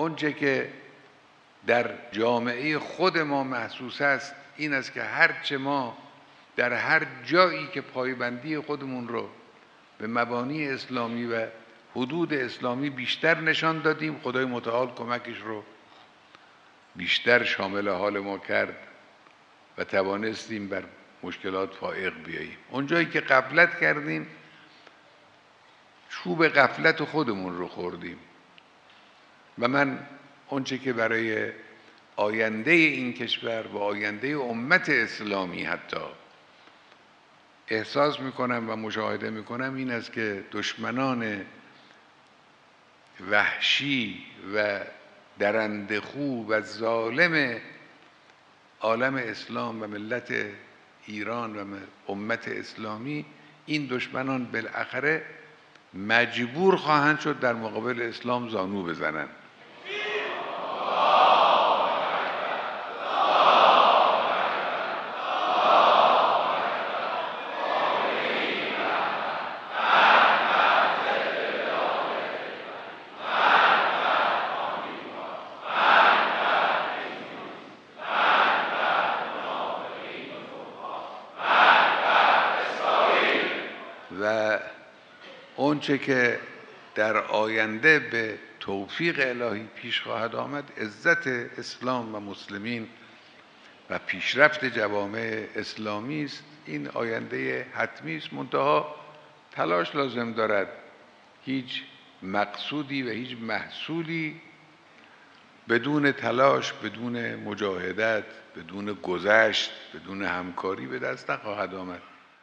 اونچه که در جامعه خود ما محسوس است این است که هرچه ما در هر جایی که پایبندی خودمون رو به مبانی اسلامی و حدود اسلامی بیشتر نشان دادیم، خدای متعال کمکش رو بیشتر شامل حال ما کرد و توانستیم بر مشکلات فائق بیاییم. اونجایی که غفلت کردیم چوب غفلت خودمون رو خوردیم و من اونچه که برای آینده این کشور و آینده امت اسلامی حتی احساس میکنم و مشاهده میکنم این است که دشمنان وحشی و درندخو و ظالم عالم اسلام و ملت ایران و امت اسلامی، این دشمنان بالاخره مجبور خواهند شد در مقابل اسلام زانو بزنند. و اونچه که در آینده به توفیق الهی پیش خواهد آمد عزت اسلام و مسلمین و پیشرفت جوامع اسلامی است. این آینده حتمی است، منتها تلاش لازم دارد. هیچ مقصودی و هیچ محصولی بدون تلاش، بدون مجاهدت، بدون گذشت، بدون همکاری به دست نخواهد آمد.